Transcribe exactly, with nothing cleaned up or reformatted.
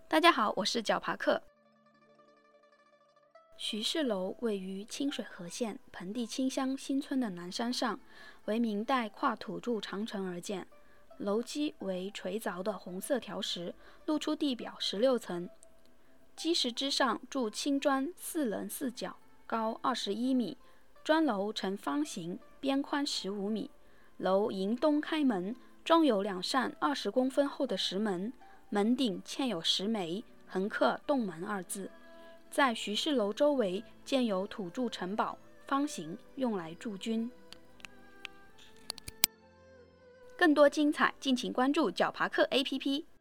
大家好，我是脚爬客。徐氏楼位于清水河县盆地清乡新村的南山上，为明代跨土筑长城而建。楼基为垂凿的红色条石，露出地表十六层。基石之上筑青砖四棱四角，高二十一米。砖楼呈方形，边宽十五米。楼迎东开门，装有两扇二十公分厚的石门，门顶嵌有石楣，横刻洞门二字。在徐氏楼周围建有土筑城堡，方形，用来驻军。更多精彩，敬请关注脚爬客 A P P。